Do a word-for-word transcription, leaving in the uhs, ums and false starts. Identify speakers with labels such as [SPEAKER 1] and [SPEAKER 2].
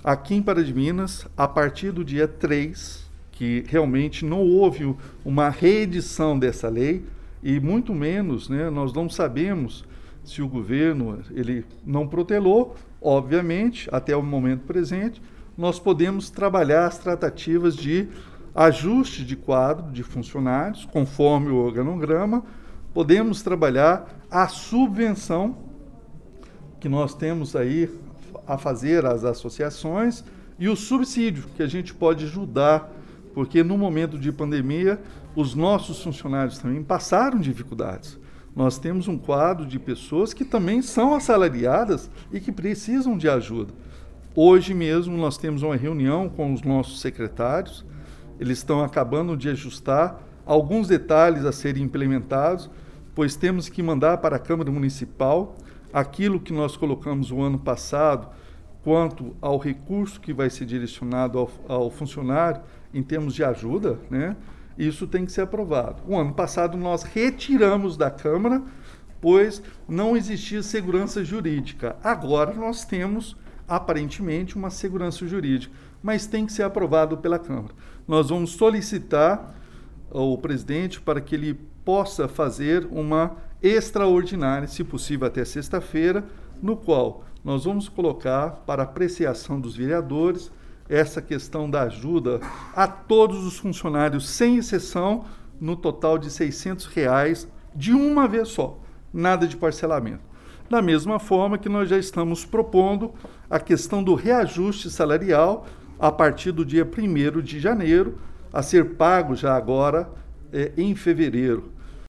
[SPEAKER 1] Aqui em Pará de Minas, a partir do dia três, que realmente não houve uma reedição dessa lei, e muito menos, né, nós não sabemos se o governo ele não protelou, obviamente, até o momento presente, nós podemos trabalhar as tratativas de ajuste de quadro de funcionários, conforme o organograma, podemos trabalhar a subvenção que nós temos aí a fazer às associações e o subsídio que a gente pode ajudar, porque no momento de pandemia os nossos funcionários também passaram dificuldades. Nós temos um quadro de pessoas que também são assalariadas e que precisam de ajuda. Hoje mesmo nós temos uma reunião com os nossos secretários, eles estão acabando de ajustar alguns detalhes a serem implementados, pois temos que mandar para a Câmara Municipal aquilo que nós colocamos o ano passado quanto ao recurso que vai ser direcionado ao, ao funcionário em termos de ajuda, né? Isso tem que ser aprovado. O ano passado nós retiramos da Câmara, pois não existia segurança jurídica. Agora nós temos, aparentemente, uma segurança jurídica, mas tem que ser aprovado pela Câmara. Nós vamos solicitar ao presidente para que ele possa fazer uma extraordinária, se possível até sexta-feira, no qual nós vamos colocar para apreciação dos vereadores essa questão da ajuda a todos os funcionários, sem exceção, no total de seiscentos reais, de uma vez só, nada de parcelamento. Da mesma forma que nós já estamos propondo a questão do reajuste salarial a partir do dia primeiro de janeiro, a ser pago já agora é, em fevereiro.